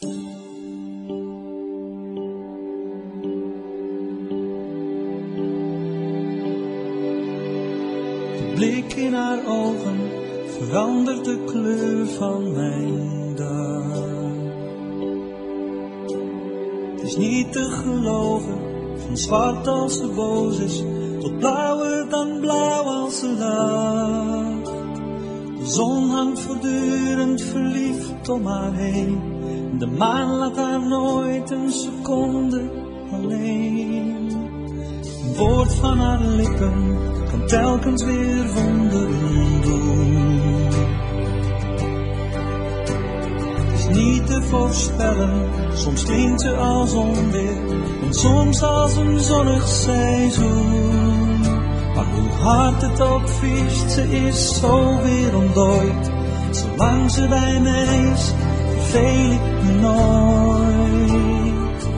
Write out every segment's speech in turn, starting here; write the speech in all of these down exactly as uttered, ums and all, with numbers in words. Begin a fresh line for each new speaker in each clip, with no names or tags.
De blik in haar ogen verandert de kleur van mijn dag. Het is niet te geloven, van zwart als ze boos is, tot blauwer dan blauw als ze lacht. De zon hangt voortdurend verliefd om haar heen, de maan laat haar nooit een seconde alleen. Een woord van haar lippen kan telkens weer wonderen doen. Het is niet te voorspellen, soms klinkt ze als onweer en soms als een zonnig seizoen. Maar hoe hard het ook vriest, ze is zo weer ontdooid. Zolang ze bij mij is, verveel ik me nooit.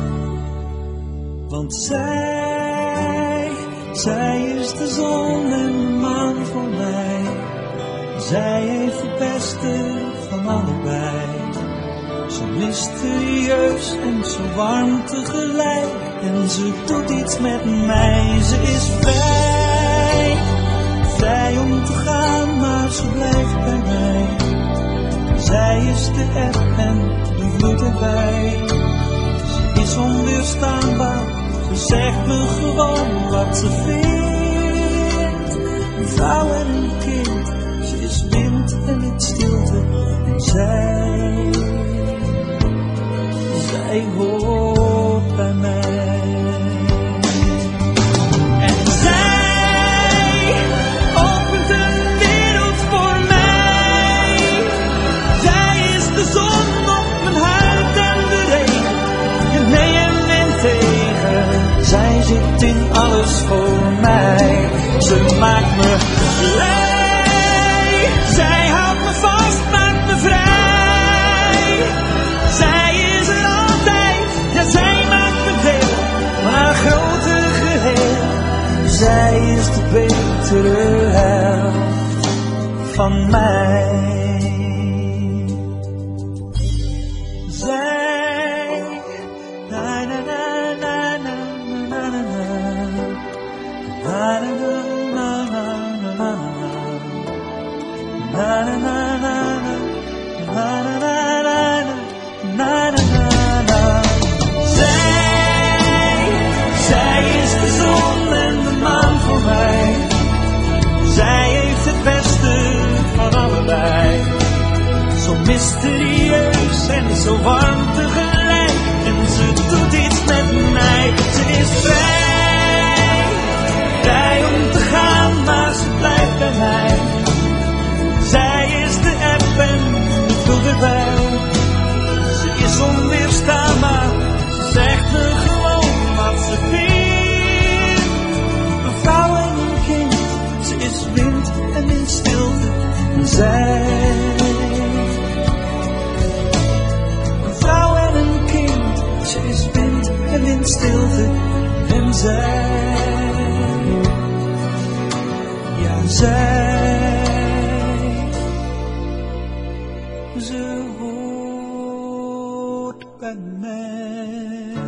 Want zij, zij is de zon en de maan voor mij. Zij heeft het beste van allebei. Zo mysterieus en zo warm tegelijk. En ze doet iets met mij. Ze is vrij, vrij om te gaan, maar ze blijft bij mij. Zij is de eb en de vloed erbij. Ze is onweerstaanbaar, ze zegt me gewoon wat ze vindt. Een vrouw en een kind, ze is wind en niet stilte. En zij, zij hoort bij mij. En zij opent een wereld voor mij. Zij is de zon op mijn huid en de regen. Je nee en wind tegen. Zij zit in alles voor mij. Ze maakt me blij. Zij houdt me vast, maakt me vrij. Zij is er altijd, ja zij maakt me deel van haar grote geheel. Zij is de betere helft van mij. Zij, na na na na na na na na na na na na na na na na na. Zij, zij is de zon en de maan voor mij. Zij heeft het beste van allebei. Zo mysterieus en zo warm tegelijk. En ze doet iets met mij. Ze is vrij, vrij om te gaan, maar ze blijft bij mij. Zij is de eb en de vloed erbij. Ze is onweerstaanbaar, ze zegt me gewoon wat ze vindt. Een vrouw en een kind, ze is wind en in stilte. En zij, een vrouw en een kind, ze is wind en in stilte. En zij, ja zij, ze hoort bij mij.